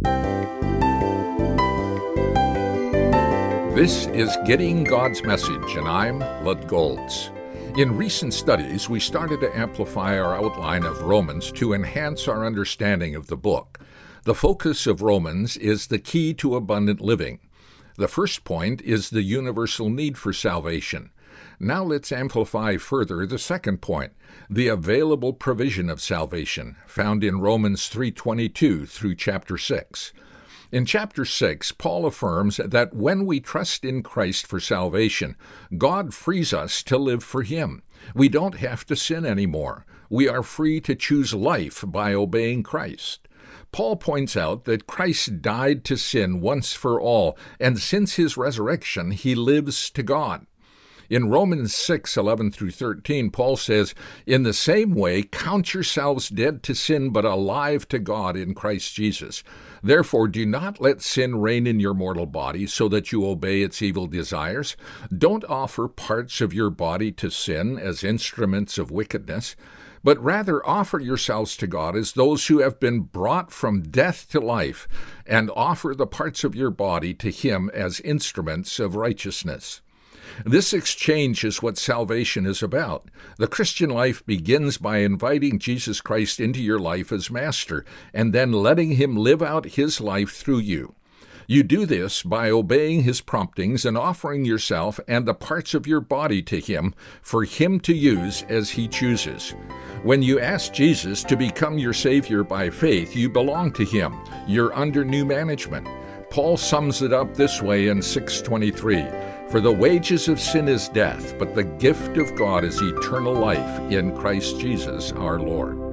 This is Getting God's Message, and I'm Lud Golds. In recent studies, we started to amplify our outline of Romans to enhance our understanding of the book. The focus of Romans is the key to abundant living. The first point is the universal need for salvation. Now let's amplify further the second point, the available provision of salvation, found in Romans 3:22 through chapter 6. In chapter 6, Paul affirms that when we trust in Christ for salvation, God frees us to live for Him. We don't have to sin anymore. We are free to choose life by obeying Christ. Paul points out that Christ died to sin once for all, and since His resurrection, He lives to God. In Romans 6:11 through 13, Paul says, "In the same way, count yourselves dead to sin, but alive to God in Christ Jesus. Therefore, do not let sin reign in your mortal body, so that you obey its evil desires. Don't offer parts of your body to sin as instruments of wickedness, but rather offer yourselves to God as those who have been brought from death to life, and offer the parts of your body to Him as instruments of righteousness." This exchange is what salvation is about. The Christian life begins by inviting Jesus Christ into your life as Master, and then letting Him live out His life through you. You do this by obeying His promptings and offering yourself and the parts of your body to Him for Him to use as He chooses. When you ask Jesus to become your Savior by faith, you belong to Him. You're under new management. Paul sums it up this way in 6:23. "For the wages of sin is death, but the gift of God is eternal life in Christ Jesus our Lord."